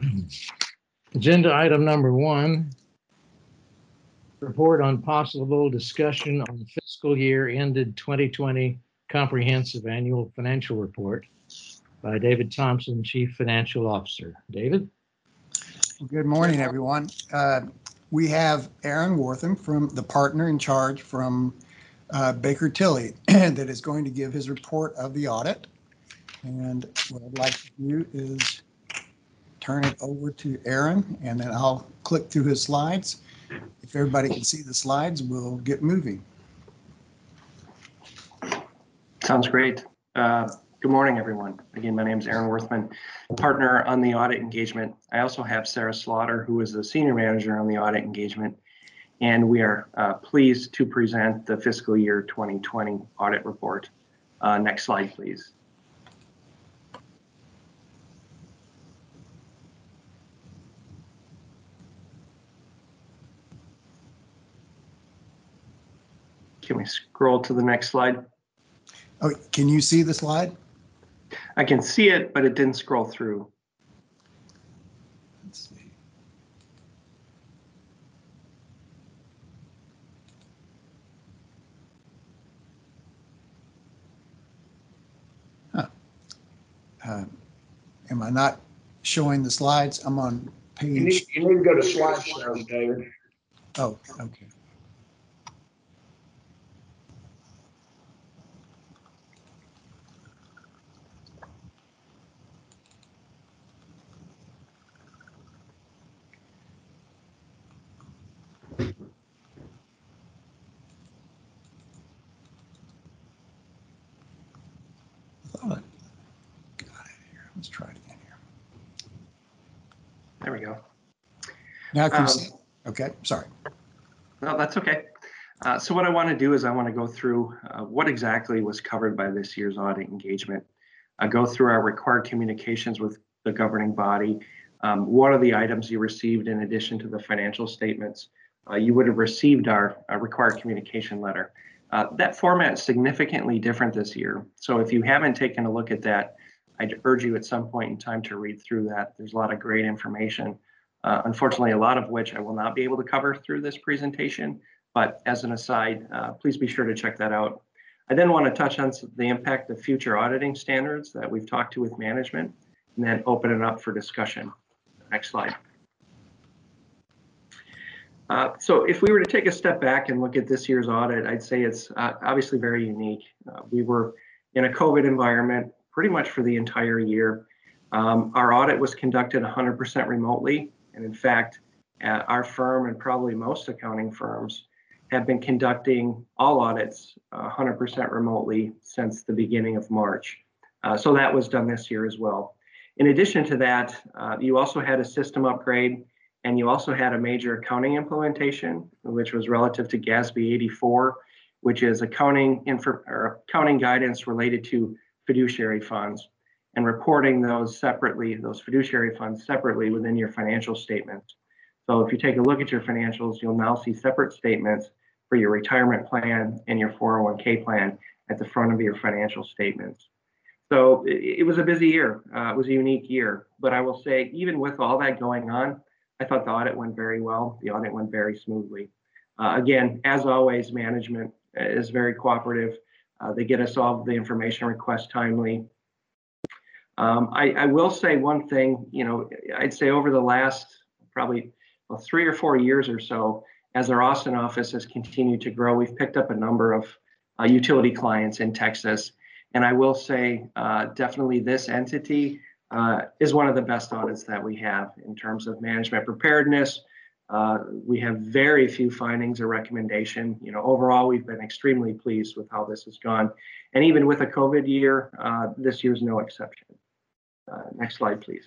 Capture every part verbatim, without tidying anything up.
Agenda item number one, report on possible discussion on fiscal year ended twenty twenty comprehensive annual financial report by David Thompson, Chief Financial Officer. David? Good morning, everyone. Uh, we have Aaron Wortham, from the partner in charge from uh, Baker Tilly, that is going to give his report of the audit. And what I'd like to do is turn it over to Aaron, and then I'll click through his slides. If everybody can see the slides, we'll get moving. Sounds great. Uh, good morning, everyone. Again, my name is Aaron Worthman, partner on the audit engagement. I also have Sarah Slaughter, who is the senior manager on the audit engagement. And we are uh, pleased to present the fiscal year twenty twenty audit report. Uh, next slide, please. Can we scroll to the next slide? Oh, can you see the slide? I can see it, but it didn't scroll through. Let's see. Huh. Uh, am I not showing the slides? I'm on page. You need, you need to go to slideshow, David. Oh, okay. Got it here. Let's try it again here. There we go. Now I can Um, see. Okay, sorry. No, that's okay. Uh, so what I want to do is I want to go through uh, what exactly was covered by this year's audit engagement. I go through our required communications with the governing body. Um, what are the items you received in addition to the financial statements? Uh, you would have received our, our required communication letter. Uh, that format is significantly different this year. So if you haven't taken a look at that, I'd urge you at some point in time to read through that. There's a lot of great information. Uh, unfortunately, a lot of which I will not be able to cover through this presentation, but as an aside, uh, please be sure to check that out. I then want to touch on the impact of future auditing standards that we've talked to with management, and then open it up for discussion. Next slide. Uh, so if we were to take a step back and look at this year's audit, I'd say it's uh, obviously very unique. Uh, we were in a COVID environment pretty much for the entire year. Um, our audit was conducted one hundred percent remotely. And in fact, uh, our firm and probably most accounting firms have been conducting all audits uh, one hundred percent remotely since the beginning of March. Uh, so that was done this year as well. In addition to that, uh, you also had a system upgrade, and you also had a major accounting implementation, which was relative to G A S B eighty-four, which is accounting info, or accounting guidance related to fiduciary funds, and reporting those separately, those fiduciary funds separately within your financial statements. So if you take a look at your financials, you'll now see separate statements for your retirement plan and your four oh one K plan at the front of your financial statements. So it, it was a busy year. Uh, it was a unique year, but I will say, even with all that going on, I thought the audit went very well. The audit went very smoothly. Uh, again, as always, management is very cooperative. Uh, they get us all the information requests timely. Um, I, I will say one thing, you know, I'd say over the last probably well, three or four years or so, as our Austin office has continued to grow, we've picked up a number of uh, utility clients in Texas. And I will say uh, definitely this entity uh, is one of the best audits that we have in terms of management preparedness. Uh, we have very few findings or recommendation. You know, overall, we've been extremely pleased with how this has gone. And even with a COVID year, uh, this year's no exception. Uh, next slide, please.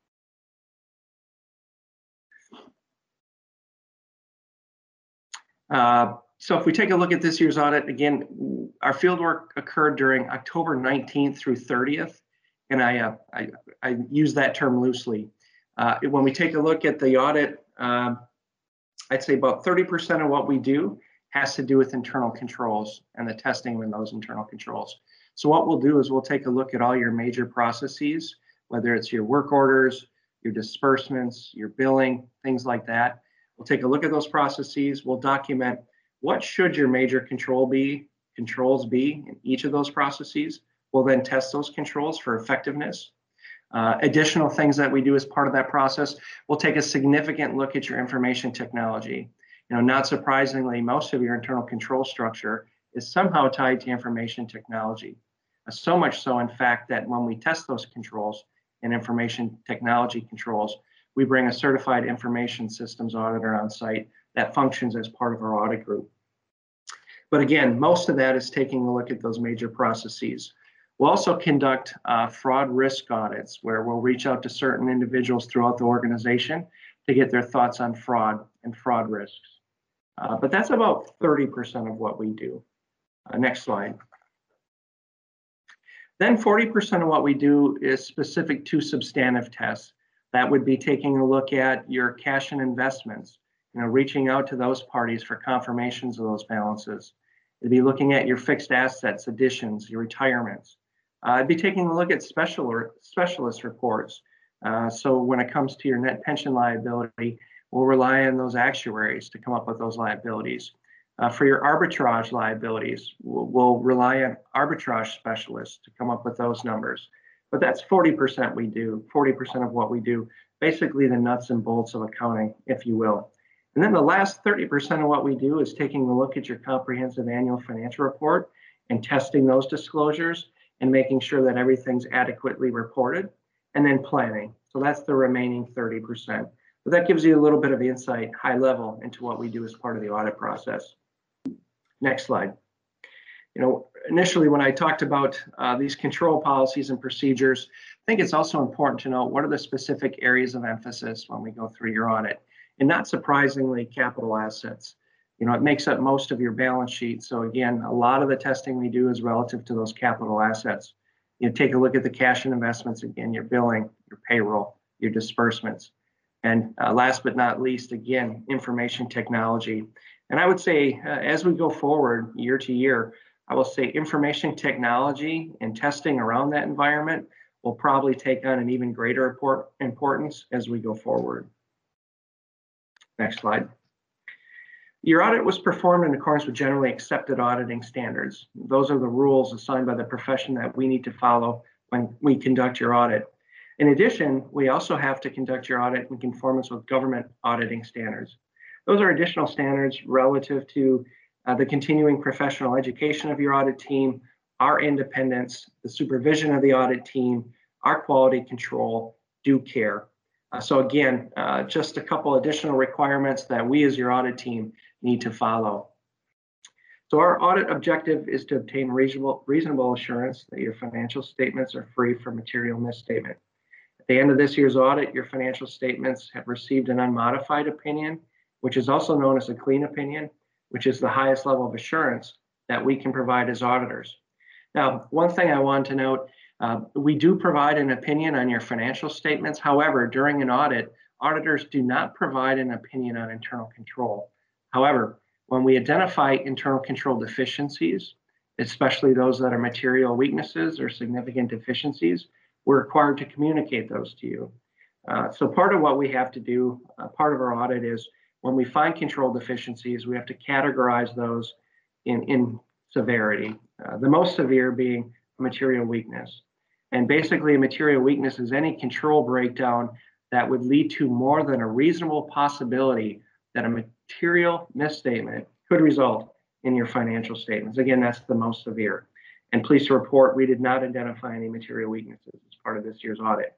Uh, so if we take a look at this year's audit, again, our fieldwork occurred during October nineteenth through thirtieth, and I, uh, I, I use that term loosely. Uh, when we take a look at the audit, um, I'd say about thirty percent of what we do has to do with internal controls and the testing in those internal controls. So what we'll do is we'll take a look at all your major processes, whether it's your work orders, your disbursements, your billing, things like that. We'll take a look at those processes. We'll document what should your major control be, controls be in each of those processes. We'll then test those controls for effectiveness. Uh, additional things that we do as part of that process, we'll take a significant look at your information technology. You know, not surprisingly, most of your internal control structure is somehow tied to information technology. Uh, so much so, in fact, that when we test those controls and information technology controls, we bring a certified information systems auditor on site that functions as part of our audit group. But again, most of that is taking a look at those major processes. We'll also conduct uh, fraud risk audits where we'll reach out to certain individuals throughout the organization to get their thoughts on fraud and fraud risks. Uh, but that's about thirty percent of what we do. Uh, next slide. Then forty percent of what we do is specific to substantive tests. That would be taking a look at your cash and investments, you know, reaching out to those parties for confirmations of those balances. It'd be looking at your fixed assets, additions, your retirements. Uh, I'd be taking a look at special or specialist reports. Uh, so when it comes to your net pension liability, we'll rely on those actuaries to come up with those liabilities. Uh, for your arbitrage liabilities, we'll, we'll rely on arbitrage specialists to come up with those numbers. But that's forty percent we do, forty percent of what we do, basically the nuts and bolts of accounting, if you will. And then the last thirty percent of what we do is taking a look at your comprehensive annual financial report and testing those disclosures and making sure that everything's adequately reported, and then planning. So that's the remaining thirty percent. But that gives you a little bit of insight, high level, into what we do as part of the audit process. Next slide. You know, initially when I talked about uh, these control policies and procedures, I think it's also important to know what are the specific areas of emphasis when we go through your audit. And not surprisingly, capital assets. You know, it makes up most of your balance sheet. So again, a lot of the testing we do is relative to those capital assets. You know, take a look at the cash and investments, again, your billing, your payroll, your disbursements. And uh, last but not least, again, information technology. And I would say uh, as we go forward year to year, I will say information technology and testing around that environment will probably take on an even greater importance as we go forward. Next slide. Your audit was performed in accordance with generally accepted auditing standards. Those are the rules assigned by the profession that we need to follow when we conduct your audit. In addition, we also have to conduct your audit in conformance with government auditing standards. Those are additional standards relative to uh, the continuing professional education of your audit team, our independence, the supervision of the audit team, our quality control, due care. Uh, so again, uh, just a couple additional requirements that we as your audit team need to follow. So our audit objective is to obtain reasonable, reasonable assurance that your financial statements are free from material misstatement. At the end of this year's audit, your financial statements have received an unmodified opinion, which is also known as a clean opinion, which is the highest level of assurance that we can provide as auditors. Now, one thing I want to note, uh, we do provide an opinion on your financial statements. However, during an audit, auditors do not provide an opinion on internal control. However, when we identify internal control deficiencies, especially those that are material weaknesses or significant deficiencies, we're required to communicate those to you. Uh, so part of what we have to do, uh, part of our audit is when we find control deficiencies, we have to categorize those in, in severity. Uh, the most severe being a material weakness. And basically a material weakness is any control breakdown that would lead to more than a reasonable possibility that a material misstatement could result in your financial statements. Again, that's the most severe. And pleased to report, we did not identify any material weaknesses as part of this year's audit.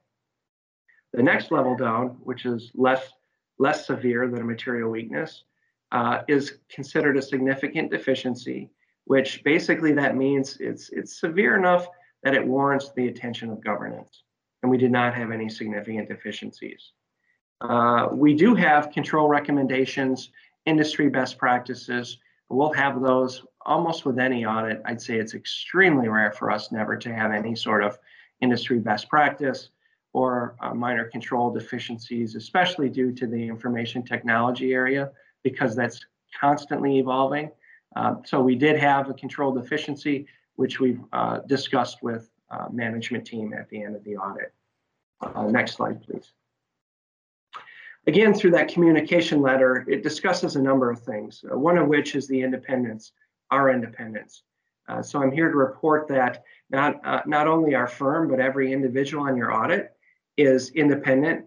The next level down, which is less, less severe than a material weakness, uh, is considered a significant deficiency, which basically that means it's, it's severe enough that it warrants the attention of governance. And we did not have any significant deficiencies. Uh, we do have control recommendations, industry best practices. We'll have those almost with any audit. I'd say it's extremely rare for us never to have any sort of industry best practice or uh, minor control deficiencies, especially due to the information technology area, because that's constantly evolving. Uh, so we did have a control deficiency, which we've uh, discussed with uh, management team at the end of the audit. Uh, next slide, please. Again, through that communication letter, it discusses a number of things, uh, one of which is the independence, our independence. Uh, so I'm here to report that not, uh, not only our firm, but every individual on your audit is independent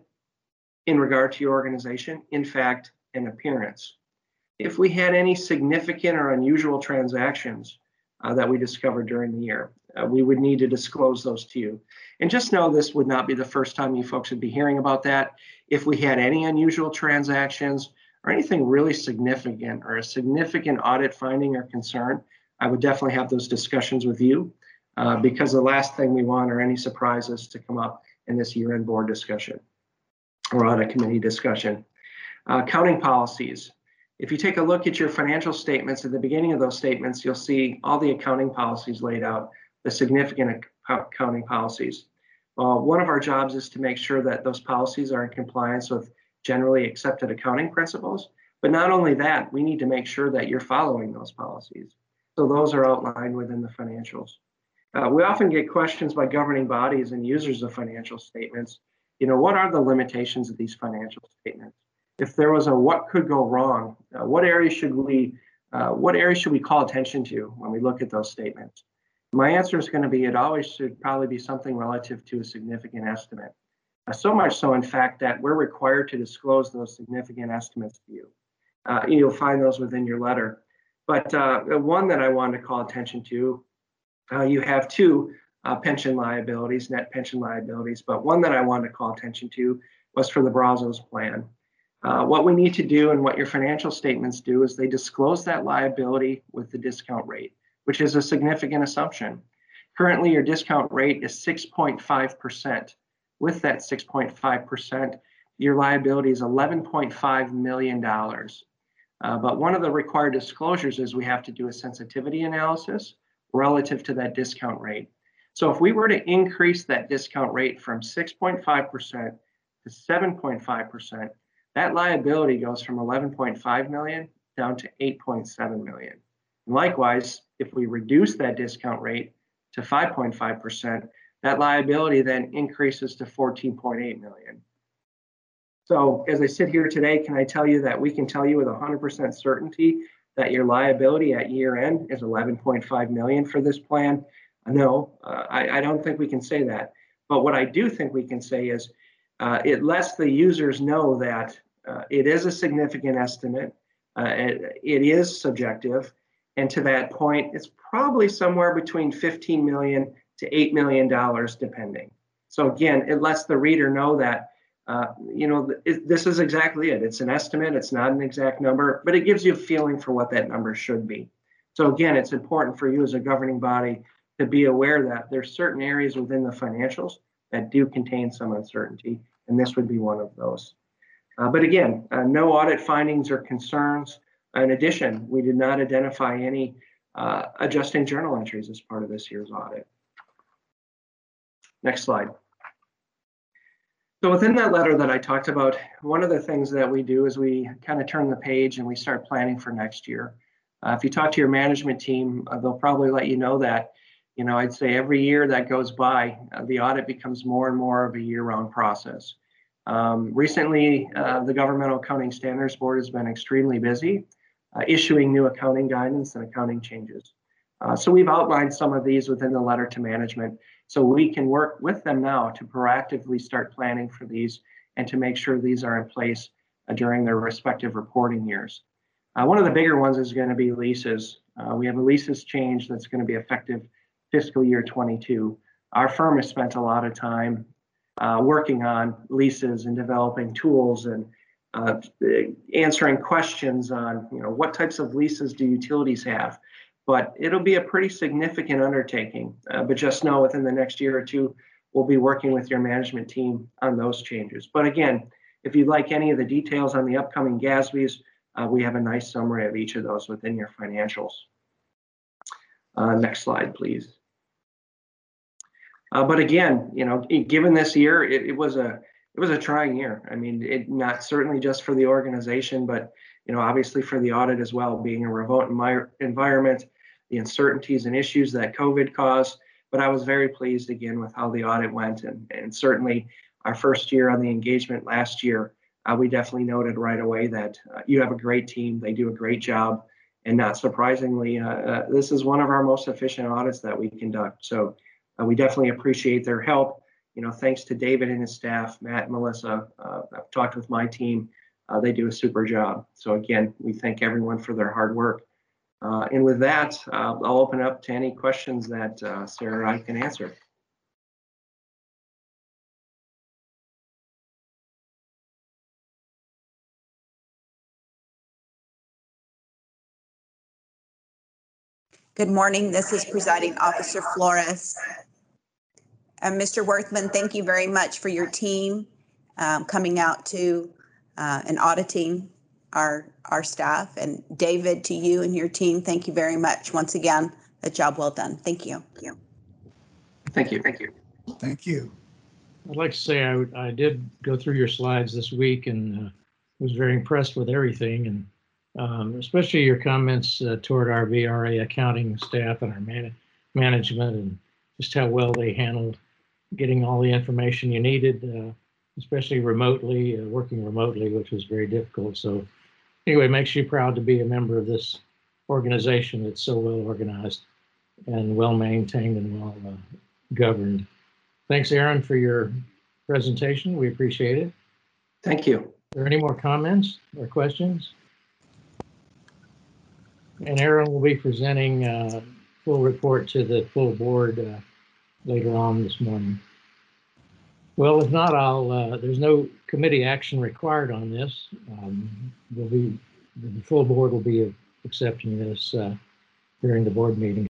in regard to your organization, in fact, and appearance. If we had any significant or unusual transactions uh, that we discovered during the year, uh, we would need to disclose those to you. And just know this would not be the first time you folks would be hearing about that. If we had any unusual transactions or anything really significant or a significant audit finding or concern, I would definitely have those discussions with you uh, because the last thing we want are any surprises to come up in this year-end board discussion or audit committee discussion. Uh, accounting policies. If you take a look at your financial statements, at the beginning of those statements, you'll see all the accounting policies laid out, the significant accounting policies. Well, one of our jobs is to make sure that those policies are in compliance with generally accepted accounting principles. But not only that, we need to make sure that you're following those policies. So those are outlined within the financials. Uh, we often get questions by governing bodies and users of financial statements. You know, what are the limitations of these financial statements? If there was a what could go wrong, uh, what areas should we uh, what areas should we call attention to when we look at those statements? My answer is going to be it always should probably be something relative to a significant estimate. Uh, so much so, in fact, that we're required to disclose those significant estimates to you. Uh, you'll find those within your letter. But uh, one that I wanted to call attention to, uh, you have two uh, pension liabilities, net pension liabilities, but one that I wanted to call attention to was for the Brazos plan. Uh, what we need to do and what your financial statements do is they disclose that liability with the discount rate, which is a significant assumption. Currently, your discount rate is six point five percent. With that six point five percent, your liability is eleven point five million dollars. Uh, but one of the required disclosures is we have to do a sensitivity analysis relative to that discount rate. So if we were to increase that discount rate from six point five percent to seven point five percent, that liability goes from eleven point five million down to eight point seven million. And likewise, if we reduce that discount rate to five point five percent, that liability then increases to fourteen point eight million. So as I sit here today, can I tell you that we can tell you with one hundred percent certainty that your liability at year end is eleven point five million for this plan? No, uh, I, I don't think we can say that. But what I do think we can say is uh, it lets the users know that uh, it is a significant estimate. Uh, it, it is subjective. And to that point, it's probably somewhere between fifteen million to eight million dollars depending. So again, it lets the reader know that Uh, you know, it, this is exactly it. It's an estimate. It's not an exact number, but it gives you a feeling for what that number should be. So again, it's important for you as a governing body to be aware that there's certain areas within the financials that do contain some uncertainty, and this would be one of those. Uh, but again, uh, no audit findings or concerns. In addition, we did not identify any uh, adjusting journal entries as part of this year's audit. Next slide. So within that letter that I talked about, one of the things that we do is we kind of turn the page and we start planning for next year. Uh, if you talk to your management team, uh, they'll probably let you know that, you know, I'd say every year that goes by, uh, the audit becomes more and more of a year-round process. Um, recently, uh, the Governmental Accounting Standards Board has been extremely busy, uh, issuing new accounting guidance and accounting changes. Uh, so we've outlined some of these within the letter to management, so we can work with them now to proactively start planning for these and to make sure these are in place uh, during their respective reporting years. Uh, one of the bigger ones is going to be leases. Uh, we have a leases change that's going to be effective fiscal year twenty-two. Our firm has spent a lot of time uh, working on leases and developing tools and uh, answering questions on, you know, what types of leases do utilities have. But it'll be a pretty significant undertaking. Uh, but just know within the next year or two, we'll be working with your management team on those changes. But again, if you'd like any of the details on the upcoming G A S Bs, uh, we have a nice summary of each of those within your financials. Uh, next slide, please. Uh, but again, you know, given this year, it, it was a it was a trying year. I mean, it not certainly just for the organization, but you know, obviously for the audit as well, being a remote environment, the uncertainties and issues that COVID caused. But I was very pleased again with how the audit went, and, and certainly our first year on the engagement last year uh, we definitely noted right away that uh, you have a great team. They do a great job. And not surprisingly, uh, uh, this is one of our most efficient audits that we conduct. So uh, we definitely appreciate their help. You know, thanks to David and his staff, Matt, Melissa. Uh, I've talked with my team. Uh, they do a super job. So again, we thank everyone for their hard work. Uh, and with that, uh, I'll open up to any questions that uh, Sarah or I can answer. Good morning. This is Presiding Officer Flores. And Mister Worthman, thank you very much for your team um, coming out to uh, and auditing our our staff. And David, to you and your team, thank you very much. Once again, a job well done. Thank you. Thank you. Thank you. Thank you. I'd like to say I, I did go through your slides this week and uh, was very impressed with everything, and um, especially your comments uh, toward our V R A accounting staff and our man management, and just how well they handled getting all the information you needed, uh, especially remotely, uh, working remotely, which was very difficult. So anyway, it makes you proud to be a member of this organization that's so well organized and well maintained and well uh, governed. Thanks, Aaron, for your presentation. We appreciate it. Thank you. Are there any more comments or questions? And Aaron will be presenting a full report to the full board uh, later on this morning. Well, if not, I'll, uh, there's no committee action required on this. Um, will be, the full board will be accepting this uh, during the board meeting.